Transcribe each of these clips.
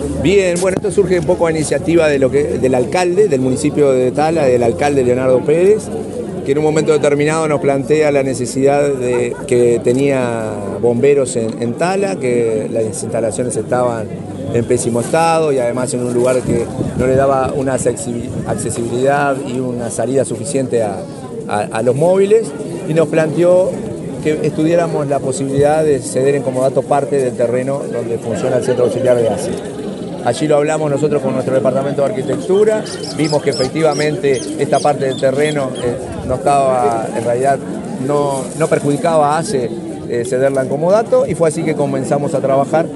Bien, bueno, esto surge un poco a iniciativa del alcalde del municipio de Tala, del alcalde Leonardo Pérez, que en un momento determinado nos plantea la necesidad de que tenía bomberos en Tala, que las instalaciones estaban en pésimo estado y además en un lugar que no le daba una accesibilidad y una salida suficiente a los móviles, y nos planteó que estudiáramos la posibilidad de ceder en comodato parte del terreno donde funciona el centro auxiliar de ACE. Allí lo hablamos nosotros con nuestro departamento de arquitectura, vimos que efectivamente esta parte del terreno no estaba, en realidad no perjudicaba a ACE cederla en comodato, y fue así que comenzamos a trabajar,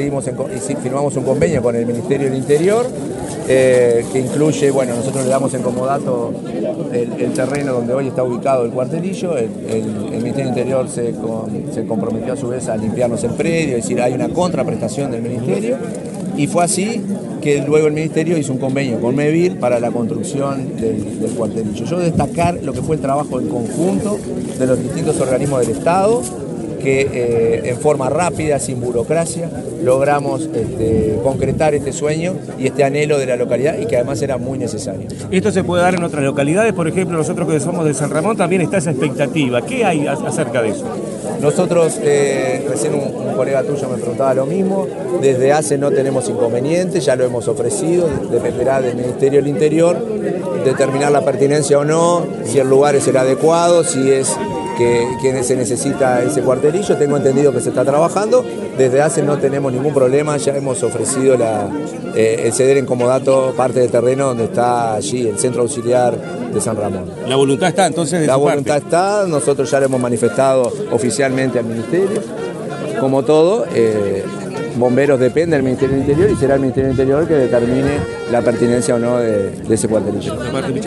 y firmamos un convenio con el Ministerio del Interior, que incluye, bueno, nosotros le damos en comodato el terreno donde hoy está ubicado el cuartelillo. El Ministerio del Interior se comprometió a su vez a limpiarnos el predio, es decir, hay una contraprestación del Ministerio, y fue así que luego el Ministerio hizo un convenio con MEVIL para la construcción del cuartelillo. Yo destacar lo que fue el trabajo en conjunto de los distintos organismos del Estado, que en forma rápida, sin burocracia, logramos concretar este sueño y este anhelo de la localidad, y que además era muy necesario. ¿Esto se puede dar en otras localidades? Por ejemplo, nosotros que somos de San Ramón también está esa expectativa. ¿Qué hay acerca de eso? Nosotros, recién un colega tuyo me preguntaba lo mismo, desde ACE no tenemos inconvenientes, ya lo hemos ofrecido, dependerá del Ministerio del Interior determinar la pertinencia o no, si el lugar es el adecuado, si es que se necesita ese cuartelillo. Tengo entendido que se está trabajando, desde ACE no tenemos ningún problema, ya hemos ofrecido el ceder en comodato parte del terreno donde está allí el centro auxiliar de San Ramón. La voluntad está entonces de La su voluntad parte. está, nosotros ya lo hemos manifestado oficialmente al Ministerio. Como todo, bomberos depende del Ministerio del Interior, y será el Ministerio del Interior que determine la pertinencia o no de ese cuartelillo.